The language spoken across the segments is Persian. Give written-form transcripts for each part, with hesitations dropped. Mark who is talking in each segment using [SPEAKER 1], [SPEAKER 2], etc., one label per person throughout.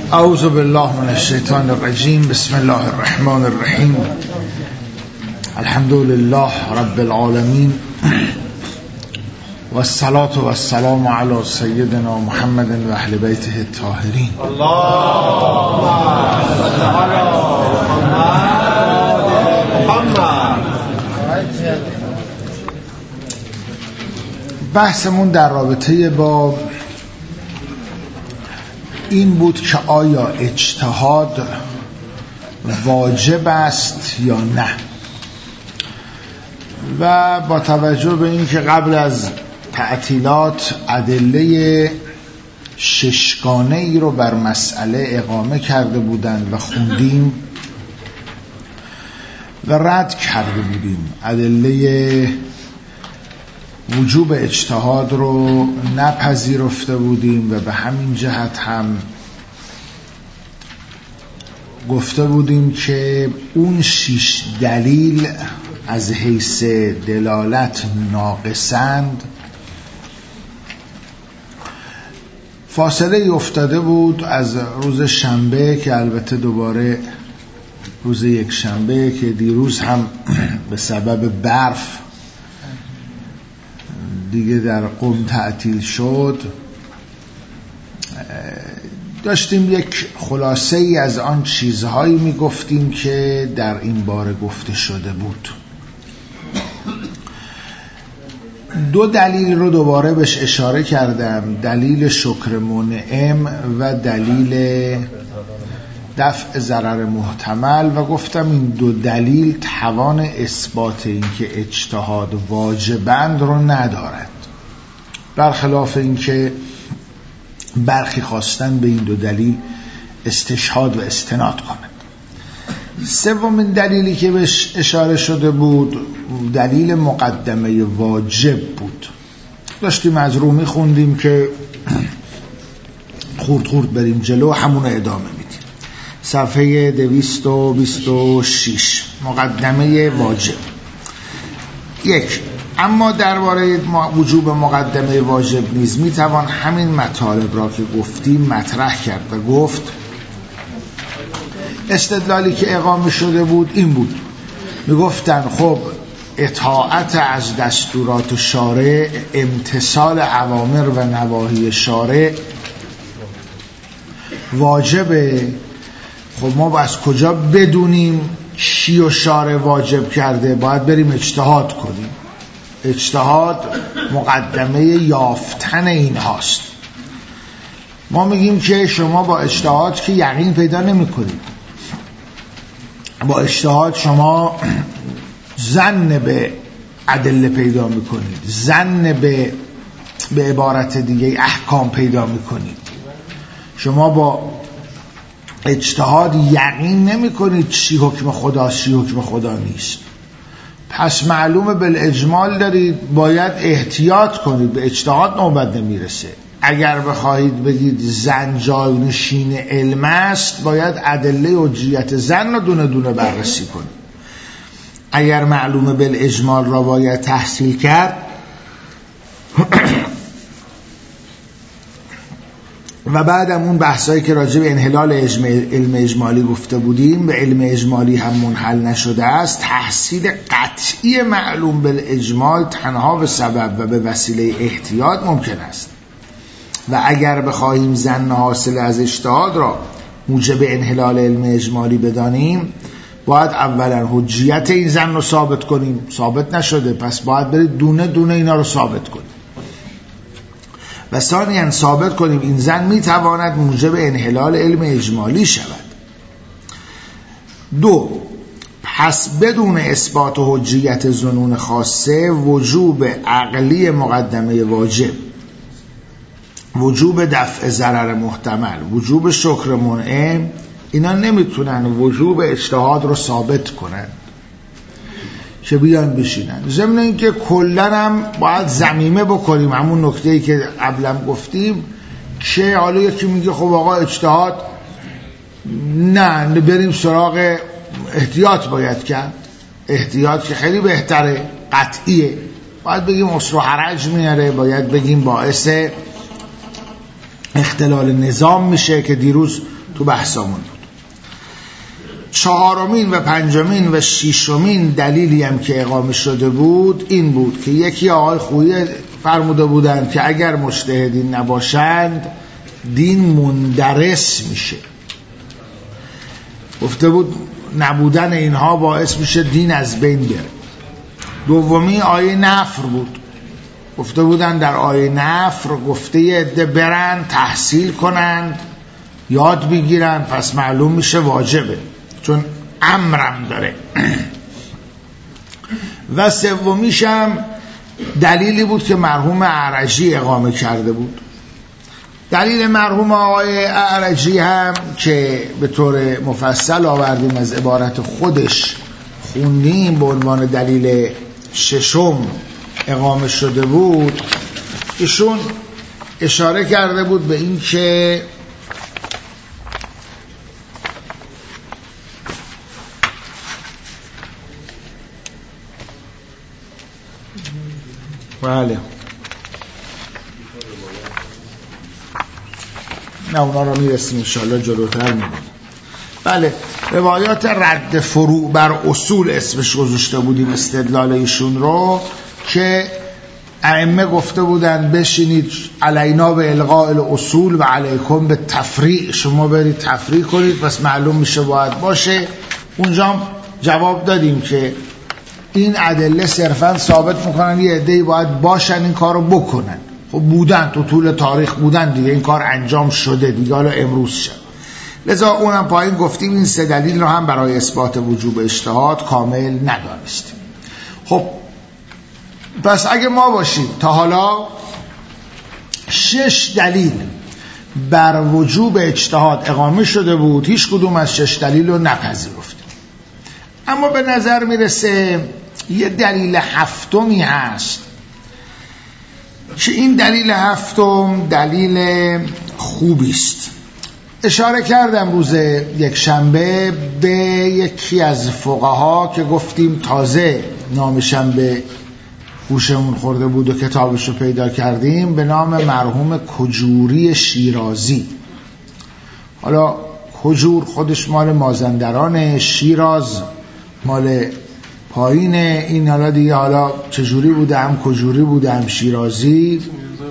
[SPEAKER 1] اعوذ بالله من الشیطان الرجیم. بسم الله الرحمن الرحیم. الحمد لله رب العالمین و الصلاة و السلام علی سیدنا محمد و اهل بیته الطاهرین. بحثمون در رابطه با این بود که آیا اجتهاد واجب است یا نه، و با توجه به این که قبل از تعطیلات ادله ششگانه ای رو بر مسئله اقامه کرده بودند و خوندیم و رد کرده بودیم، ادله وجوب اجتهاد رو نپذیرفته بودیم و به همین جهت هم گفته بودیم که اون 6 دلیل از حیث دلالت ناقصند. فاصله افتاده بود از روز شنبه که البته دوباره روز یک شنبه که دیروز هم به سبب برف دیگه در قم تعطیل شد، داشتیم یک خلاصه ای از آن چیزهایی می گفتیم که در این باره گفته شده بود. 2 دلیل رو دوباره بهش اشاره کردم، دلیل شکر منعم و دلیل دفع ضرر محتمل، و گفتم این 2 دلیل توان اثبات این که اجتهاد واجبند رو ندارد، برخلاف این که برخی خواستن به این 2 دلیل استشهاد و استناد کنند. سومین دلیلی که بهش اشاره شده بود دلیل مقدمه واجب بود. داشتیم از رومی خوندیم که خورد بریم جلو، همون رو ادامه میدیم. صفحه 226 مقدمه واجب. 1. اما درباره وجوب مقدمه واجب نیز میتوان همین مطالب را که گفتیم مطرح کرد و گفت استدلالی که اقامه شده بود این بود، میگفتن خب اطاعت از دستورات شارع، امتثال اوامر و نواهی شارع واجبه. خب ما از کجا بدونیم چی و شارع واجب کرده؟ باید بریم اجتهاد کنیم. اجتهاد مقدمه یافتن این هاست. ما میگیم که شما با اجتهاد که یقین پیدا نمی کنید، با اجتهاد شما ظن به ادله پیدا می کنید، ظن به عبارت دیگه احکام پیدا می کنید. شما با اجتهاد یقین نمی کنید چی حکم خداست چی حکم خدا نیست. پس معلومه بالاجمال دارید باید احتیاط کنید، به اجتهاد نوبت نمیرسه. اگر بخواهید بگید زن جانشین علم است، باید ادله حجیت زن رو دونه دونه بررسی کنید. اگر معلومه بالاجمال را باید تحصیل کرد و بعدم اون بحثایی که راجع به انحلال علم اجمالی گفته بودیم، به علم اجمالی هم منحل نشده است. تحصیل قطعی معلوم بالاجمال تنها به سبب و به وسیله احتیاط ممکن است، و اگر بخواهیم ظن حاصل از اجتهاد را موجب انحلال علم اجمالی بدانیم، باید اولا حجیت این ظن رو ثابت کنیم. ثابت نشده، پس باید برید دونه دونه اینا رو ثابت کنیم، و ثانیاً ثابت کنیم این ظن میتواند موجب انحلال علم اجمالی شود. 2. پس بدون اثبات و حجیت ظنون خاصه، وجوب عقلی مقدمه واجب، وجوب دفع ضرر محتمل، وجوب شکر منعم، اینا نمیتونن وجوب اجتهاد رو ثابت کنن که بیان بشینن. ضمن این که کلن هم باید ضمیمه بکنیم همون نکته‌ای که قبلا گفتیم، که حالا یکی میگه خب آقا اجتهاد نه، بریم سراغ احتیاط باید کرد. احتیاط که خیلی بهتره، قطعیه، باید بگیم اصل و حرج میاره، باید بگیم باعث اختلال نظام میشه که دیروز تو بحثامون بود. چهارمین و پنجمین و ششمین دلیلی هم که اقامه شده بود این بود که یکی آقای خویی فرموده بودند که اگر مجتهدین نباشند دین مندرس میشه. گفته بود نبودن اینها باعث میشه دین از بین بره. دومی آیه نفر بود. گفته بودن در آیه نفر گفته یه عده برن تحصیل کنند یاد بگیرن پس معلوم میشه واجبه چون امرم داره. و سومیش هم دلیلی بود که مرحوم اعرجی اقامه کرده بود. دلیل مرحوم آقای اعرجی هم که به طور مفصل آوردیم از عبارت خودش خوندیم به عنوان دلیل ششم اقامه شده بود. ایشون اشاره کرده بود به این که بله نه اونا رو میرسیم انشاءالله جلوتر میگم. بله روایات رد فروع بر اصول اسمش گذاشته بودیم استدلال ایشون رو که ائمه گفته بودن بشینید علینا به الغاء الاصول و علیکم به تفریع، شما برید تفریع کنید پس معلوم میشه باید باشه. اونجا جواب دادیم که این ادله صرفا ثابت میکنن یه عده‌ای باید باشن این کارو بکنن. خب بودن تو طول تاریخ بودن دیگه این کار انجام شده دیگه حالا امروز شد. لذا اونم پایین گفتیم این سه دلیل رو هم برای اثبات وجوب اجتهاد کامل ندانستیم. خب پس اگه ما باشیم تا حالا 6 دلیل بر وجوب اجتهاد اقامه شده بود، هیچ کدوم از 6 دلیل رو نپذیرفتیم. اما به نظر میرسه یه دلیل هفتمی هست که این دلیل هفتم دلیل خوبی است. اشاره کردم روز یک شنبه به یکی از فقها که گفتیم تازه نامشم به گوشمون خورده بود و کتابش رو پیدا کردیم به نام مرحوم کجوری شیرازی. حالا کجور خودش مال مازندران، شیراز مال پایینه. این حالا دیگه حالا چجوری بوده هم کجوری بوده هم شیرازی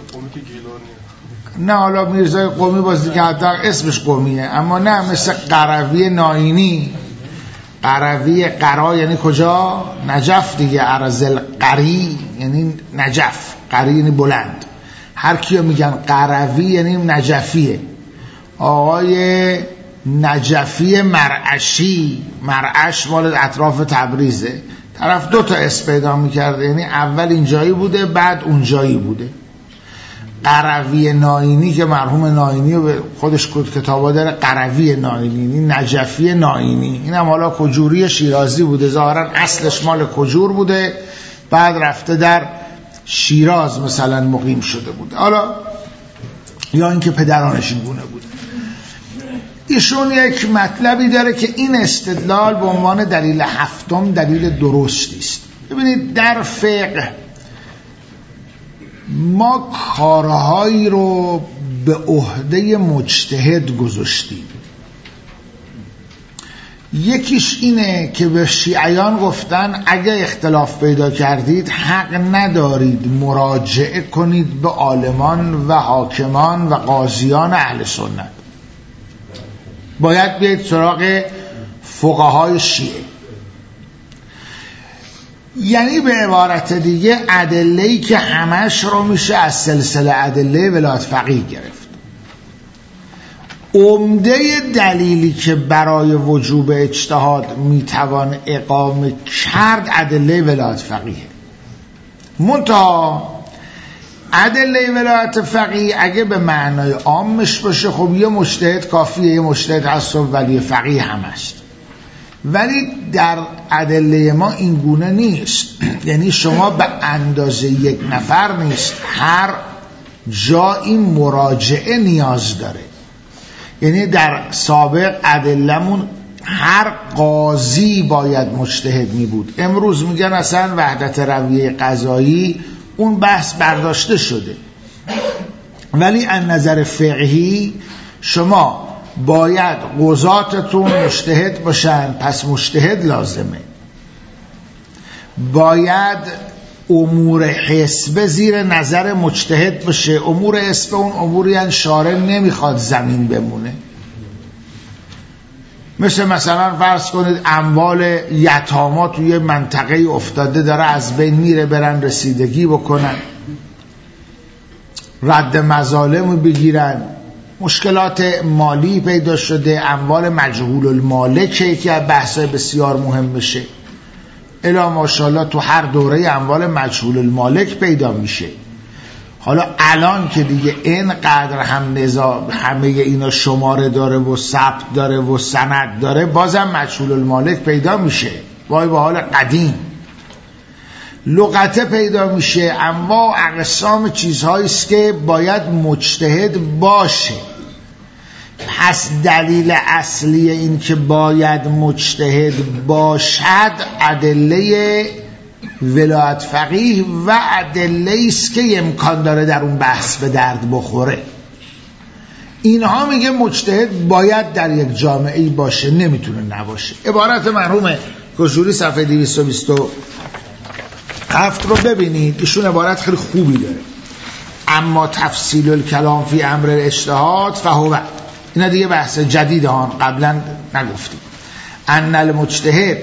[SPEAKER 1] نه حالا میرزای قومی بازی که حتی اسمش قومیه اما نه مثل قروی ناینی. قروی قرا یعنی کجا؟ نجف دیگه. ارزل قری یعنی نجف، قری یعنی بلند. هر کیو میگن قروی یعنی نجفیه. آقای نجفی مرعشی، مرعش مال اطراف تبریزه. طرف 2 تا اسم پیدا میکرده یعنی اول اینجایی بوده بعد اونجایی بوده. قروی ناینی که مرحوم ناینی خودش کتابا داره قروی ناینی نجفی ناینی. این هم حالا کجوری شیرازی بوده، ظاهرا اصلش مال کجور بوده بعد رفته در شیراز مثلا مقیم شده بوده حالا یا اینکه پدرانش این گونه بوده. ایشون یک مطلبی داره که این استدلال به عنوان دلیل هفتم دلیل درستی است. ببینید در فقه ما کارهایی رو به عهده مجتهد گذاشتیم. یکیش اینه که به شیعیان گفتن اگه اختلاف پیدا کردید حق ندارید مراجعه کنید به عالمان و حاکمان و قاضیان اهل سنت، باید بیاید سراغ فقهای شیعه. یعنی به عبارت دیگه ادله‌ای که همش رو میشه از سلسله ادله ولایت فقیه گرفت. عمده دلیلی که برای وجوب اجتهاد میتوان اقامه کرد ادله ولایت فقیه. منتها ادله ولایت فقیه اگه به معنای عامش باشه خب یه مجتهد کافیه، یه مجتهد هست و ولی فقیه هم هست. ولی در ادله ما این گونه نیست. یعنی شما به اندازه یک نفر نیست، هر جایی مراجعه نیاز داره. یعنی در سابق ادلمون هر قاضی باید مجتهد می بود. امروز میگن اصلا وحدت رویه قضایی اون بحث برداشته شده. ولی از نظر فقهی شما باید قضاتتون مجتهد باشن، پس مجتهد لازمه. باید امور حسبه زیر نظر مجتهد باشه. امور حسبه اون اموری هن شارع نمیخواد زمین بمونه، مثلا فرض کنید اموال یتاما توی منطقه افتاده داره از بین میره، برن رسیدگی بکنن، رد مظالم بگیرن، مشکلات مالی پیدا شده، اموال مجهول المالکه که بحثای بسیار مهم میشه. الا ماشاءالله تو هر دوره اموال مجهول المالک پیدا میشه. حالا الان که دیگه اینقدر همه اینا شماره داره و ثبت داره و سند داره، بازم مجهول المالک پیدا میشه. وای به حال قدیم. لغته پیدا میشه. اما اقسام چیزهاییست که باید مجتهد باشه. پس دلیل اصلی این که باید مجتهد باشد ادله ولایت فقیه و ادله است که امکان داره در اون بحث به درد بخوره. اینها میگه مجتهد باید در یک جامعه‌ای باشه، نمیتونه نباشه. عبارت مرحوم کجوری صفحه 227 رو ببینید، ایشون عبارت خیلی خوبی داره. اما تفصیل الکلام فی امر الاجتهاد فهو، اینا دیگه بحث جدید ها، قبلا نگفتیم. ان المجتهد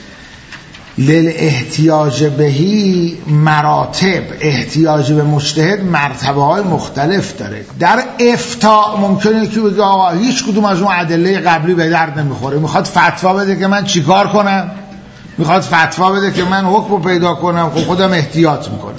[SPEAKER 1] للاحتیاج بهی مراتب، احتیاج به مجتهد مرتبه های مختلف داره. در افتاء ممکنه که بگه آقا هیچ کدوم از اون ادله قبلی به درد نمیخوره، میخواد فتوا بده که من چیکار کنم، میخواد فتوا بده که من حکم رو پیدا کنم، خب خودم احتیاط میکنم.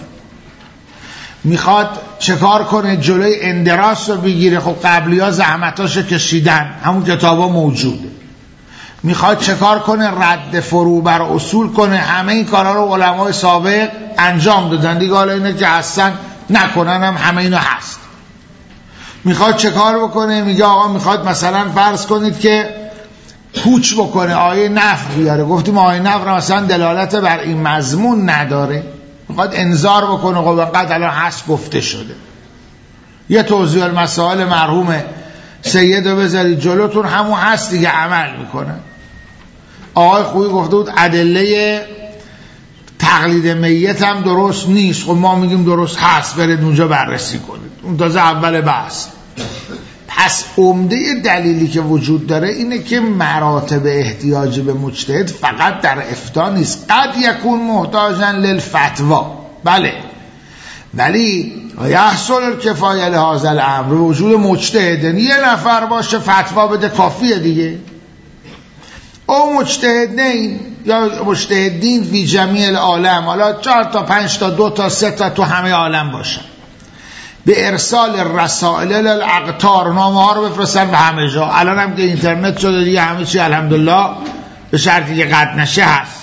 [SPEAKER 1] میخواد چه کار کنه جلوی اندراس رو بگیره، خب قبلی ها زحمتاشو کشیدن، همون کتاب ها موجوده. میخواد چه کار کنه رد فرو بر اصول کنه، همه این کارها رو علمای سابق انجام دادن دیگه، حالا اینه که هستن نکنن هم همه اینا هست. میخواد چه کار بکنه، میگه آقا میخواد مثلا فرض کنید که کوچ بکنه، آیه نفر بیاره، گفتیم آیه نفر مثلا دلالت بر این مضمون نداره، میخواد انذار بکنه خب انقدر الان هست گفته شده. یه توضیح المسائل مرحوم سید رو بذارید جلوتون، همون هست دیگه، عمل میکنه. آقای خویی گفته بود ادله تقلید میت هم درست نیست، خب ما میگیم درست هست، برید اونجا بررسی کنید، اون تازه اول بحث. پس عمده دلیلی که وجود داره اینه که مراتب احتیاج به مجتهد فقط در افتاء نیست. قد یکون محتاجا للفتوا، بله، ولی یحصل الکفایه لهذا الامر، وجود مجتهد، یه نفر باشه فتوا بده کافیه دیگه. او مجتهدین یا مجتهدین فی جمیع العالم، حالا 4 تا 5 تا 2 تا 3 تا تو همه عالم باشن، به ارسال رسائل للاقطار، نامه ها رو بفرستن به همه جا. الان هم که اینترنت شده دیگه همه چی الحمدلله به شرطی که قطع نشه هست.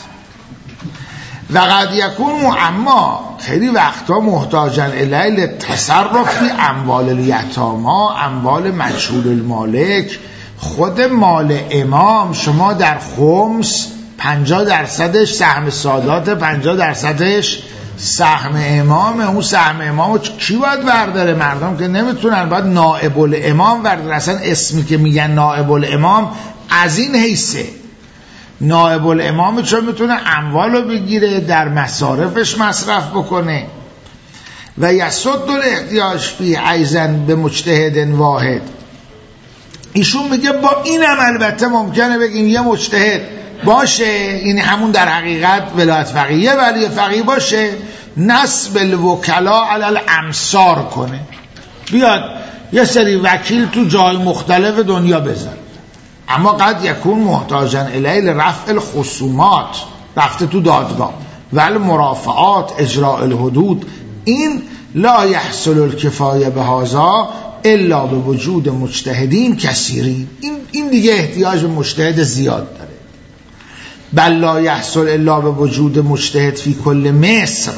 [SPEAKER 1] و قد یکون اما خیلی وقتا محتاجن الیل تصرف فی اموال الیتاما، اموال مجهول المالک. خود مال امام شما در خمس 50% سهم سادات، 50% سهم امام. اون سهم امامو کی باید برداره؟ مردم که نمیتونن، باید نائب الامام برداره. اصلا اسمی که میگن نائب الامام از این حیثه، نائب الامام چون میتونه اموال رو بگیره در مصارفش مصرف بکنه. و یسد الاحتیاج فی ایزن به مجتهد واحد. ایشون میگه با این هم البته ممکنه بگیم یه مجتهد باشه، این همون در حقیقت ولایت فقیه، ولی فقیه باشه نصب الوکلا علی الامصار کنه، بیاد یه سری وکیل تو جای مختلف دنیا بزن. اما قد یکون محتاجن الیل رفع الخصومات، رفته تو دادگاه، ول مرافعات، اجراء الحدود. این لا یحصل الکفایه به هذا الا به وجود مجتهدین کثیرین. این دیگه احتیاج به مجتهد زیاد داره. بل لا یحصل الا به وجود مجتهد فی کل مصر،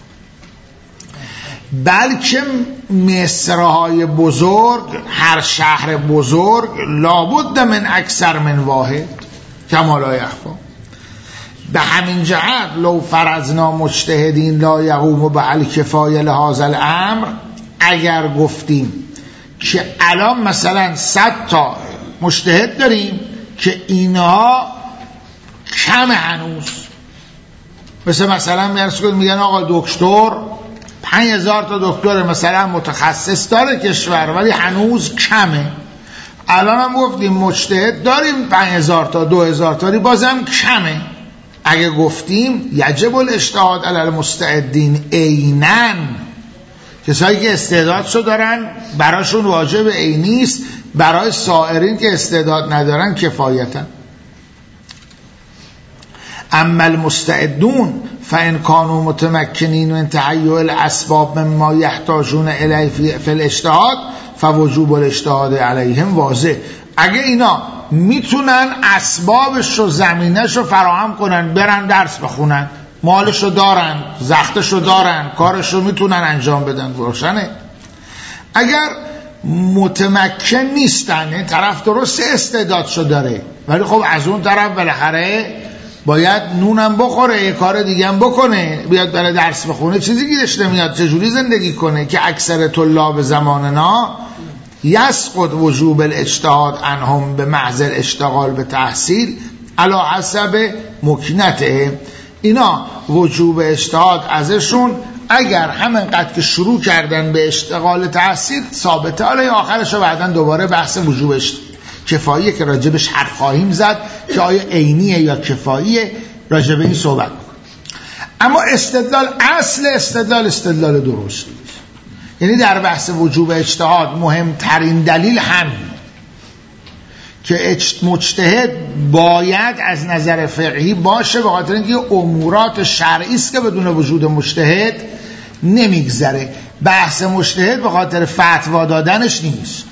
[SPEAKER 1] بلکه مصرهای بزرگ، هر شهر بزرگ لابد من اکثر من واحد کما لا یخفی. به همین جهت لو فرضنا مجتهدین لا یقوم به الکفایه لهذا الامر، اگر گفتیم که الان مثلا 100 تا مجتهد داریم که اینها کم هنوز، مثلا میگن آقا دکتر 5000 تا دکتر مثلا متخصص داره کشور ولی هنوز کمه. الان هم گفتیم مجتهد داریم 5000 تا 2000 تا بازم کمه. اگه گفتیم یجب الاجتهاد علی المستعدین عیناً، کسایی که استعدادشو دارن براشون واجب عینی است، برای سائرین که استعداد ندارن کفایتن. اما المستعدون فان كانوا متمکنین من تهیئ الاسباب مما یحتاجون الیه فی الاجتهاد فوجوب الاجتهاد علیهم واضح. اگه اینا میتونن اسبابش و زمینش رو فراهم کنن، برن درس بخونن، مالش رو دارن، زختش رو دارن، کارش رو میتونن انجام بدن، روشنه. اگر متمکن نیستن، این طرف درست استعدادشو داره ولی خب از اون طرف بالاخره باید نونم بخوره، یه کار دیگه هم بکنه، بیاد برای درس بخونه، چیزی گیرش نمیاد چجوری زندگی کنه، که اکثر طلاب زماننا یسقط وجوب الاجتهاد عنهم به محض الاشتغال به تحصیل علی حسب مکنته. اینا وجوب اجتهاد ازشون اگر همینقدر که شروع کردن به اشتغال تحصیل ثابته. حالا آخرش رو بعدن دوباره بحث وجوب کفاییه که راجبش حرف خواهیم زد که آیا عینیه یا کفاییه، راجب این صحبت بکنیم. اما استدلال، اصل استدلال درست، یعنی در بحث وجوب اجتهاد مهمترین دلیل همین که مجتهد باید از نظر فقهی باشه، به خاطر اینکه امورات شرعی است که بدون وجود مجتهد نمیگذره. بحث مجتهد به خاطر فتوا دادنش نیست.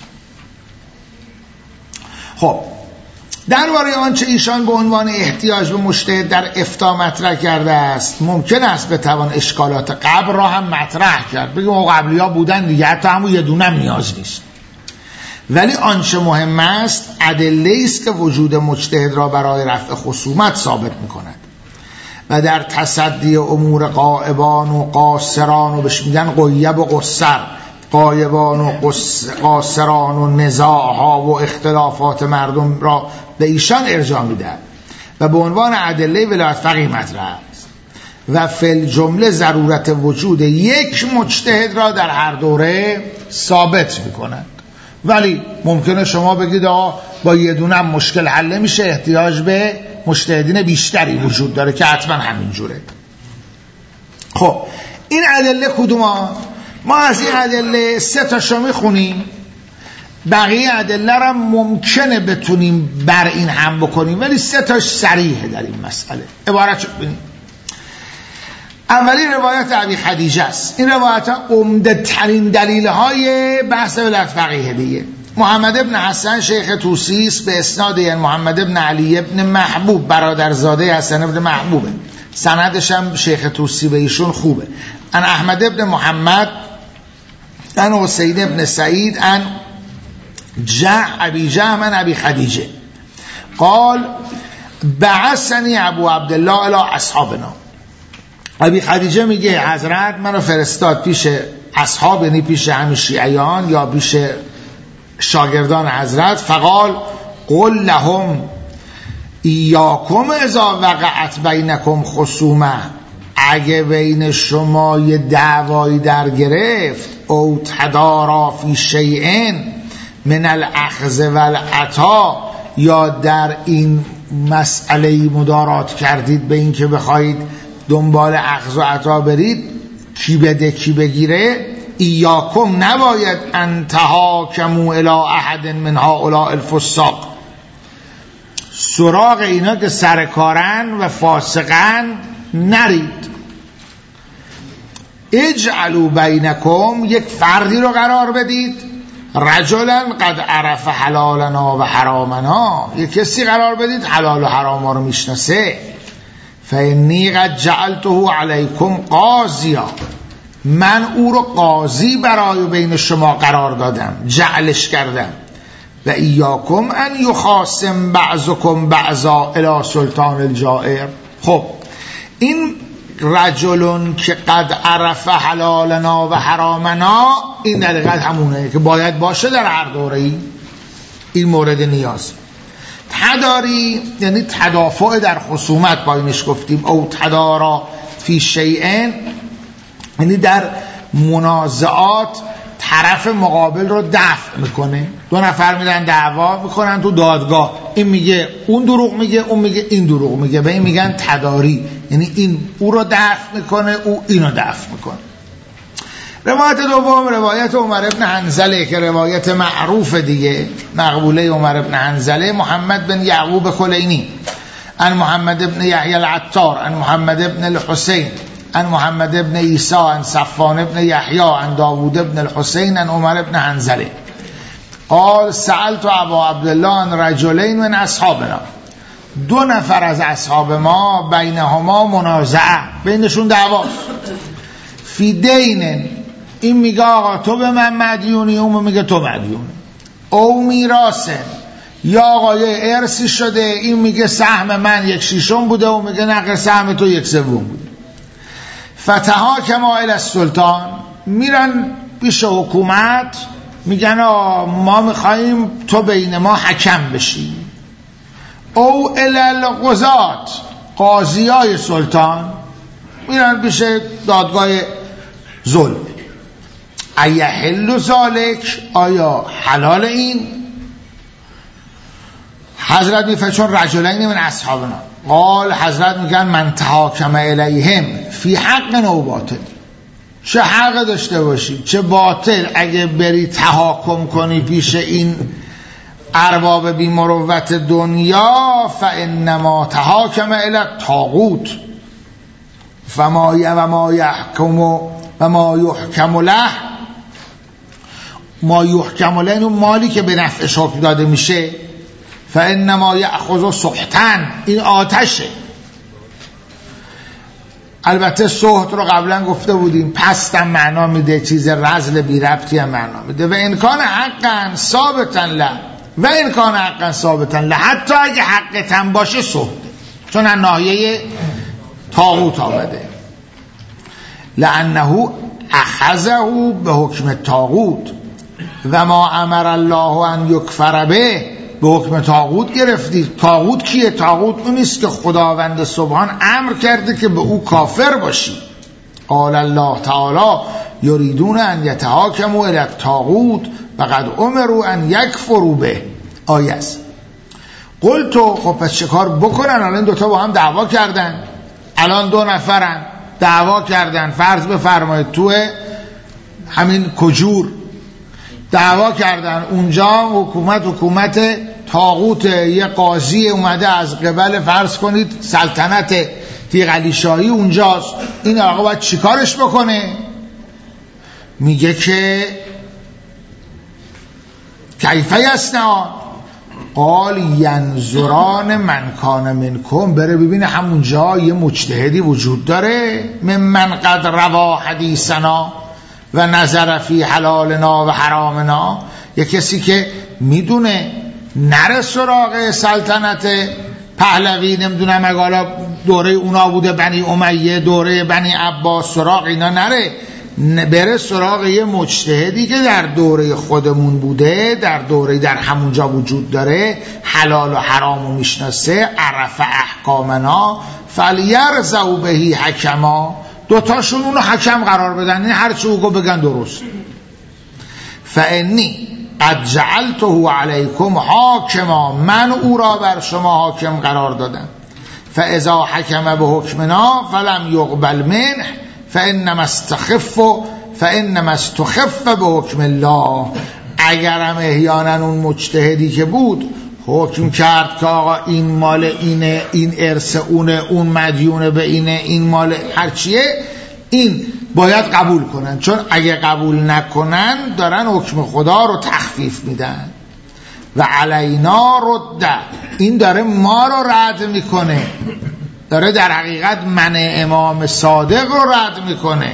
[SPEAKER 1] خب درباره آنچه ایشان به عنوان احتیاج به مجتهد در افتاء مطرح کرده است، ممکن است بتوان اشکالات قبل را هم مطرح کرد. بگیم او قبلی‌ها بودن دیگه، حتی همون یه دونه نیاز نیست. ولی آنچه مهم است ادله است که وجود مجتهد را برای رفع خصومت ثابت می‌کند و در تصدی امور غائبان و قاصران و بهش میگن غیب و قصر، غایبان و قاصران و نزاعها و اختلافات مردم را به ایشان ارجاع می‌دهد و به عنوان ادله ولایت فقیه مطرح است و فی جمله ضرورت وجود یک مجتهد را در هر دوره ثابت می‌کند. ولی ممکنه شما بگید با یه دونه مشکل حل میشه، احتیاج به مجتهدین بیشتری وجود داره که حتما همین جوره. خب این ادله کدوما؟ ما از این ادله 3 تاشو میخونیم، بقیه ادله را ممکنه بتونیم بر این هم بکنیم ولی 3 تاش صریحه در این مسئله. عبارت شد ببینیم. اولی روایت ابی خدیجه است. این روایت ها عمده ترین دلیل های بحث ولایت فقیه دیگه. محمد ابن حسن شیخ طوسی است به اسناد محمد ابن علی ابن محبوب برادرزاده حسن ابن محبوبه، سندش هم شیخ طوسی به ایشون خوبه. ان احمد ابن محمد ان حسین ابن سعید ان ابی جهم ان ابی خدیجه قال بعثنی ابو عبدالله الی اصحابنا. ابی خدیجه میگه حضرت منو فرستاد پیش اصحاب، یعنی پیش همین شیعیان یا پیش شاگردان حضرت. فقال قل لهم ایاکم اذا وقعت بینکم خصومه، اگه بین شما یه دعوایی در گرفت، او تدارا فی شیء من الاخذ والعطا، یا در این مسئله مدارات کردید به این که بخواید دنبال اخذ و عطا برید، کی بده کی بگیره، ایاکم نباید ان تحاکموا الی احد من هؤلاء الفساق، سراغ اینا که سرکارن و فاسقن نرید. اجعلوا بینکم، یک فردی رو قرار بدید، رجلا قد عرف حلالنا و حرامنا، یک کسی قرار بدید حلال و حرام رو میشناسه. فانی قد جعلته علیکم قاضیا، من او رو قاضی برای بین شما قرار دادم، جعلش کردم. و ایاکم ان یخاصم بعضکم بعضا الی سلطان الجائر. خب این رجلون که قد عرف حلالنا و حرامنا، این در حقیقت همونه که باید باشه در هر دوره‌ای. این مورد نیاز. تداری یعنی تدافع در خصومت، با اینش گفتیم او تدارا فی شیئن، یعنی در منازعات طرف مقابل رو دفع میکنه. دو نفر میرن دعوا میکنن تو دادگاه، این میگه اون دروغ میگه، اون میگه این دروغ میگه، به این میگن تداری، یعنی این او رو دفع میکنه، او اینو دفع میکنه. روایت دوم روایت عمر بن حنظله که روایت معروف دیگه مقبوله عمر بن حنظله، محمد بن یعقوب کلینی عن محمد بن یحیی العطار عن محمد بن الحسین عن محمد بن عیسی عن صفوان بن یحیی عن داوود بن الحسین عن عمر بن حنظله قال سألت ابا عبدالله عن رجلین من اصحابنا، دو نفر از اصحاب ما بینهما منازعه، بینشون دعواست، فی دین، این میگه آقا تو به من مدیونی، اون میگه تو مدیونی، او میراثه، یا آقا یه ارثی شده، این میگه سهم من 1/6 بوده، اون میگه نقل سهم تو 1/3 بوده. فتحاکما الی السلطان، میرن پیش حکومت میگن ما میخواییم تو بین ما حکم بشی. او الی القضات، قاضیای سلطان میرن پیش دادگاه ظلم. ایحل ذالک، آیا حلال این؟ حضرت میفرماید چون رجلین من اصحابنا، قال حضرت میگن من تحاکم الیهم فی حق او باطل، چه حق داشته باشی چه باطل، اگه بری تحاکم کنی پیش این ارباب بی مروت دنیا، فانما تحاکم الی الطاغوت فما یحکم و ما یحکم له، ما یحکم له اون مالی که به نفعش حکم داده میشه، فانما یأخذ سحتا، این آتشه. البته سحت رو قبلا گفته بودیم پستم معنا میده، چیز رذل بی ربطی هم معنا میده. و امکان حقا ثابتا له، و امکان حقا ثابتا له، حتی اگه حقتم باشه سحت، چون از ناحیه طاغوت آمده. لانه اخذه به حکم طاغوت و ما امر الله ان یکفر به حکم طاغوت گرفتی. طاغوت کیه؟ طاغوت اون نیست که خداوند سبحان امر کرده که به او کافر باشی. قال الله تعالی یریدون ان یتحاکموا الی الطاغوت و قد امروا ان یکفروا به. آیه است. قلتو خب پس چه کار بکنن؟ الان دوتا با هم دعوا کردن، الان دو نفرن دعوا کردن، فرض بفرمایید تو همین کجور دعوا کردن، اونجا حکومت طاغوت، یه قاضی اومده از قبل فرض کنید سلطنت تیغعلی شاهی اونجاست، این آقا باید چیکارش بکنه؟ میگه که کیفه یصنعان؟ قال ینظران من کان منکم، بره ببینه همونجا یه مجتهدی وجود داره، من قد روا حدیثنا و نظر فی حلالنا و حرامنا، یه کسی که میدونه نره سراغ سلطنت پهلوی، نمیدونم اگه حالا دوره اونا بوده بنی امیه، دوره بنی عباس، سراغ اینا نره، بره سراغ یه مجتهدی که در دوره خودمون بوده، در دوره در همونجا وجود داره، حلال و حرامو میشناسه، عرف احکامنا فلیرزو بهی حکما، دوتاشون اونو حکم قرار بدن، این هر چی او بگن درست. فانی قد جعلته علیکم حاکما، من او را بر شما حاکم قرار دادم. فاذا حکم به حکمنا فلم یقبل منه فانما استخف به حکم الله. اگرم احیانا اون مجتهدی که بود حکم کرد که آقا این مال اینه، این ارث اونه، اون مدیونه به اینه، این مال هرچیه، این باید قبول کنن، چون اگه قبول نکنن دارن حکم خدا رو تخفیف میدن. و علینا رد، این داره ما رو رد میکنه، داره در حقیقت منع امام صادق رو رد میکنه.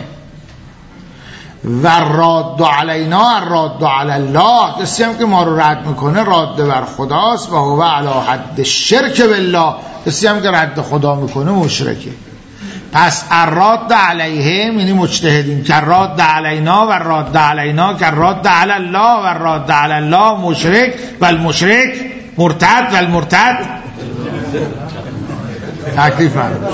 [SPEAKER 1] و راد علینا راد علی الله، کسی هم که ما رو رد میکنه راد بر خداست. و هو علی حد شرک بالله، کسی هم که رد خدا میکنه مشرکه. پس الراد علیهم یعنی مجتهدین، که راد علینا و راد علینا، که راد علی الله و راد علی الله، مشرک و المشرک، مرتد و المرتد. تکلیف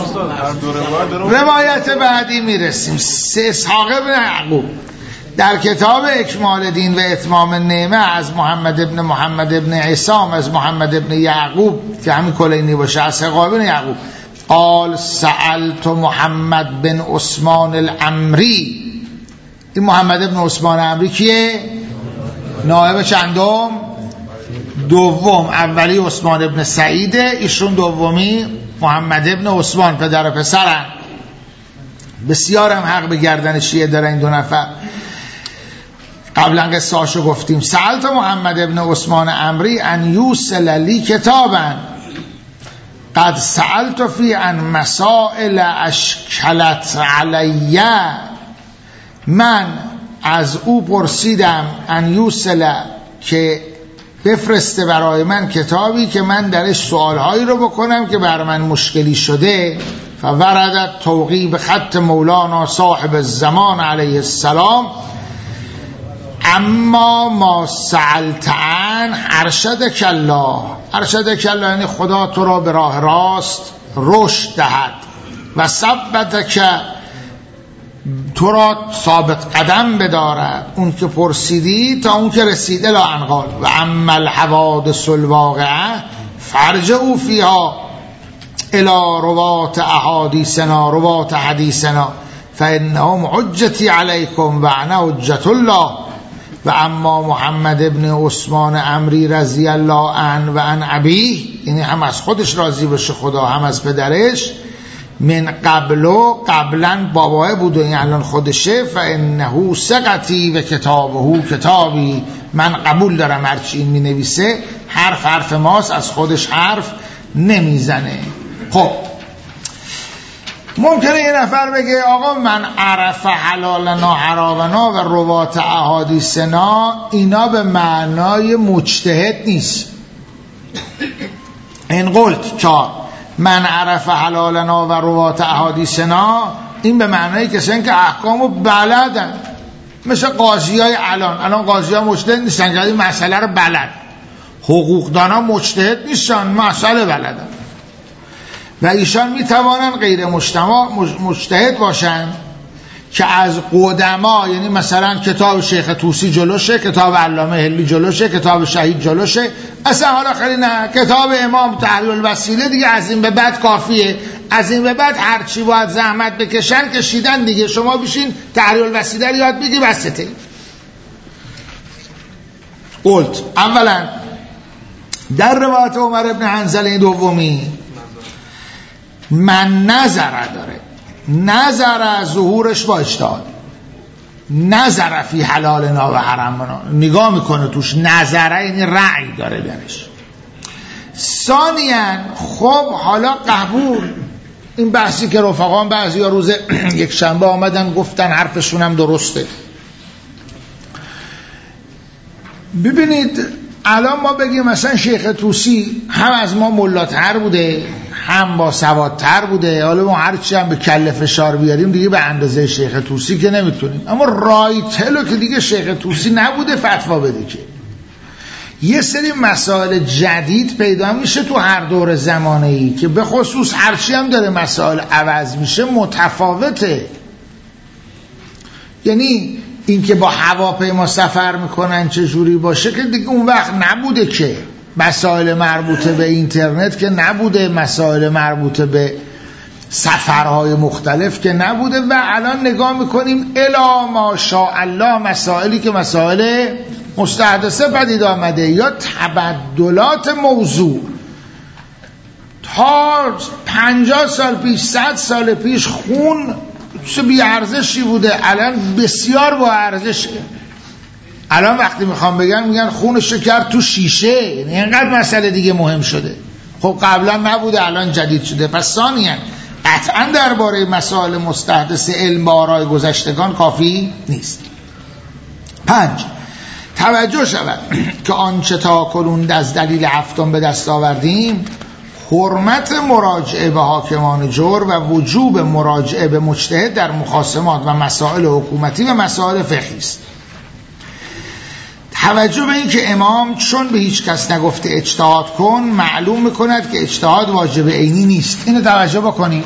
[SPEAKER 1] روایت بعدی میرسیم. اسحاق بن یعقوب در کتاب اکمال دین و اتمام نعمه از محمد ابن عصام از محمد ابن یعقوب که همین کلینی باشه، از اسحاق بن یعقوب قال سألت محمد بن عثمان العمری. این محمد ابن عثمان العمری کیه؟ نائب چندم؟ دوم. اولی عثمان ابن سعیده، ایشون دومی محمد ابن عثمان، پدر و پسرن. بسیار هم حق به گردن شیعه داره این دو نفر. قبلا قصه‌اشو گفتیم. سألت محمد ابن عثمان عمری ان یوصل لی کتابا قد سألت فی عن مسائل اشکلت علی. من از او پرسیدم ان یوصل که بفرسته برای من کتابی که من درش سوالهایی رو بکنم که بر من مشکلی شده. فوردت توقیب خط مولانا صاحب الزمان علیه السلام اما ما سألت عن ارشدک الله. ارشدک الله یعنی خدا تو را به راه راست رشد دهد و ثبتک تو را ثابت قدم بدارد. اون که پرسیدی تا اون که رسیده لا انقال. و اما الحوادث الواقعه فرجعوا فیها الى روات احادیثنا روات حدیثنا فانهم حجتی علیکم و انا حجت الله. و اما محمد ابن عثمان عمری رضی الله عنه و عن ابیه، یعنی هم از خودش راضی باشه خدا هم از پدرش، من قبلا باباه بود و این الان خودشه. فانه ثقتی و کتابه کتابی، من قبول دارم هرچی این می نویسه حرف ماست، از خودش حرف نمیزنه. خب ممکنه یه نفر بگه آقا من عرف حلالنا حرامنا و روات احادیثنا اینا به معنای مجتهد نیست. این قلت چار من عرف حلالنا و روات احادیثنا این به معنای کسانی که احکامو بلدن، مثل قاضی های الان قاضی ها مجتهد نیستن که این مسئله رو بلد. حقوقدان ها مجتهد نیستن، مسئله بلدن و ایشان میتوانن غیر مجتهد باشن که از قدما، یعنی مثلا کتاب شیخ طوسی جلوشه، کتاب علامه هلی جلوشه، کتاب شهید جلوشه، اصلا حالا خیلی نه، کتاب امام تحریر الوسیله دیگه از این به بعد کافیه، از این به بعد هرچی باید زحمت بکشن کشیدن دیگه، شما بشین تحریر الوسیله رو یاد بگی بسته. قلت اولا در روایت عمر ابن حنظله دومی من نظر داره، نظر ظهورش با اجتهاد، نظر فی حلالنا و حرامنا، نگاه میکنه توش، نظره یعنی رأی داره درش. ثانیاً خب حالا قبول، این بحثی که رفقان بعضی ها روز یک شنبه آمدن گفتن حرفشون هم درسته. ببینید الان ما بگیم مثلا شیخ طوسی هم از ما ملاتر بوده هم با سوادتر بوده، حالا ما هرچی هم به کله فشار بیاریم دیگه به اندازه شیخ طوسی که نمیتونیم، اما رایتلو که دیگه شیخ طوسی نبوده فتوا بده که. یه سری مسائل جدید پیدا میشه تو هر دور زمانه‌ای که به خصوص هرچی هم داره مسائل عوض میشه متفاوته. یعنی این که با هواپیما سفر میکنن چه جوری باشه که دیگه اون وقت نبوده، که مسائل مربوطه به اینترنت که نبوده، مسائل مربوطه به سفرهای مختلف که نبوده. و الان نگاه میکنیم الا ماشاءالله مسائلی که مسائل مستحدثه پدید آمده یا تبدلات موضوع تا 50 سال پیش 100 سال پیش خون چه بی ارزشی بوده، الان بسیار با ارزشه. الان وقتی میخوام بگن میگن خون شکر تو شیشه، یعنی اینقدر مسئله دیگه مهم شده. خب قبلا نبوده الان جدید شده. پس ثانیاً قطعا درباره مسائل مستحدث علم با آراء گذشتگان کافی نیست. 5 توجه شود که آنچه تا کنون از دلیل هفتم به دست آوردیم حرمت مراجعه به حاکمان جور و وجوب مراجعه به مجتهد در مخاصمات و مسائل حکومتی و مسائل فقهی است. توجه به این که امام چون به هیچ کس نگفته اجتهاد کن، معلوم میکند که اجتهاد واجب عینی نیست. اینو توجه بکنید.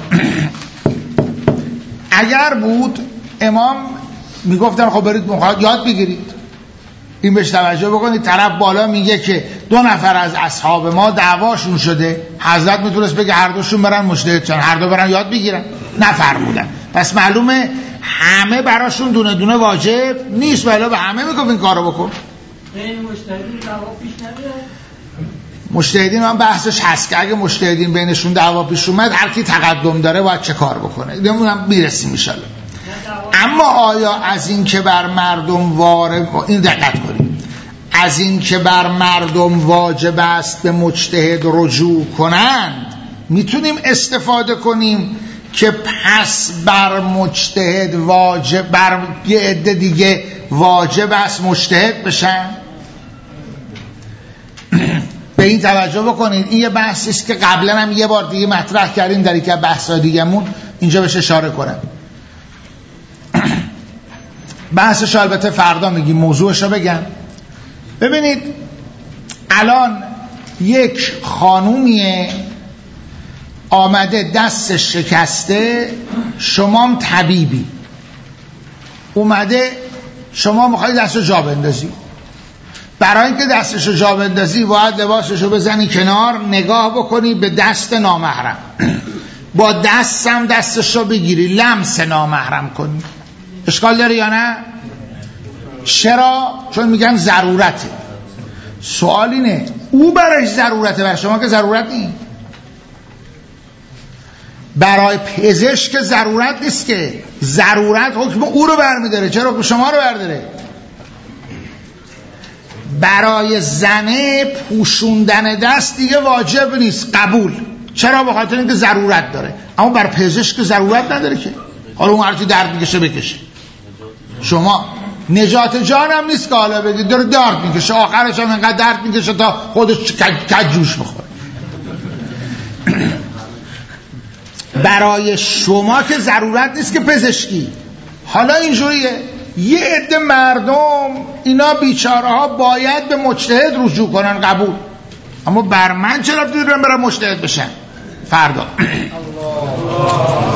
[SPEAKER 1] اگر بود امام میگفتن خب برید یاد بگیرید، این بهش توجه بکنید. طرف بالا میگه که 2 نفر از اصحاب ما دعواشون شده، حضرت میتونست بگه هر دوشون برن مجتهد شن، هر دو برن یاد بگیرن، نفرمودن. پس معلومه همه براشون دونه دونه واجب نیست، ولی به همه میگفت این کارو بکن.
[SPEAKER 2] این مجتهدین دعوا پیش نمیاد.
[SPEAKER 1] مجتهدین هم بحثش هست که اگه مجتهدین بینشون دعوا پیش اومد، هر کی تقدم داره باید چه کار بکنه. نمیدونم میرسیم ان شاء الله. اما آیا از این که بر مردم این دقت کنید، از این که بر مردم واجب است به مجتهد رجوع کنند میتونیم استفاده کنیم که پس بر مجتهد واجب، بر یه عده دیگه واجب است مجتهد بشن؟ به این توجه بکنید. این یه بحثی است که قبلا هم یه بار دیگه مطرح کردیم در یک بحث‌های دیگه‌مون، اینجا بهش اشاره کنم. بحثش البته فردا میگیم، موضوعشو بگم. ببینید الان یک خانومیه آمده دستش شکسته، شمام طبیبی اومده، شما میخوایی دستشو جا بندازی. برای اینکه دستشو جا بندازی باید لباسشو بزنی کنار، نگاه بکنی به دست نامحرم، با دستم دستشو بگیری، لمس نامحرم کنی. اشکال داره یا نه؟ چرا؟ چون میگن ضرورته. سوال اینه او برایش ضرورته، برای شما که ضرورت نیست. برای پزشک ضرورت نیست، که ضرورت حکم او رو برمیداره، چرا حکم شما رو برداره؟ برای زنه پوشوندن دست دیگه واجب نیست، قبول. چرا؟ به خاطر اینکه ضرورت داره. اما بر پزشک ضرورت نداره که حالا اون هرچی درد میکشه بکشه. شما نجات جان هم نیست که حالا بدید داره درد میکشه، آخرش هم انقدر درد میکشه تا خودش کجوش بخوره. برای شما که ضرورت نیست که پزشکی. حالا اینجوریه یه عده مردم اینا بیچاره ها باید به مجتهد رجوع کنن، قبول. اما بر من چرا دیدن برای مجتهد بشن فردا؟